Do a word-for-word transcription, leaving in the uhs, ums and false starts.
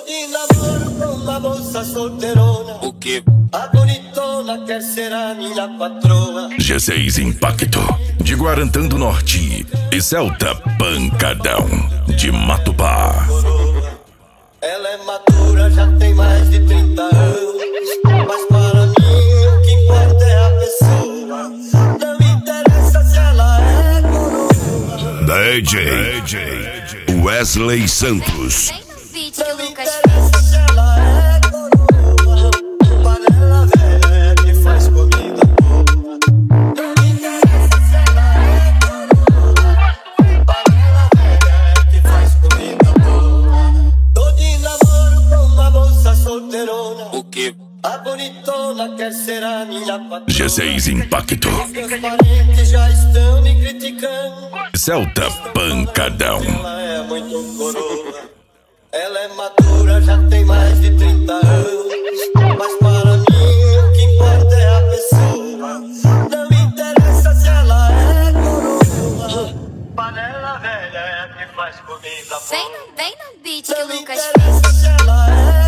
de namoro com uma moça solteirona. O quê? A bonitona quer ser a minha patroa. G seis Impacto, de Guarantã do Norte. E Celta Pancadão, de Matupá. Ela é madura, já tem mais de trinta anos. Mas para mim o que importa é a pessoa. Não me interessa se ela é coroa. D J Wesley Santos. Não me interessa se ela é coroa. Panela velha que faz comida boa. Não me interessa se ela é coroa. Panela velha que faz comida boa. Tô de namoro com uma moça solteirona. O quê? A bonitona quer ser a minha patroa. G seis Impacto, Meus parentes já estão me criticando. Celta Pancadão. Ela é muito coroa. Ela é madura, já tem mais de trinta anos. Mas para mim o que importa é a pessoa. Não me interessa se ela é coroa. Panela velha é que faz comida boa. Vem no, vem no beat que Não o me Lucas interessa se ela é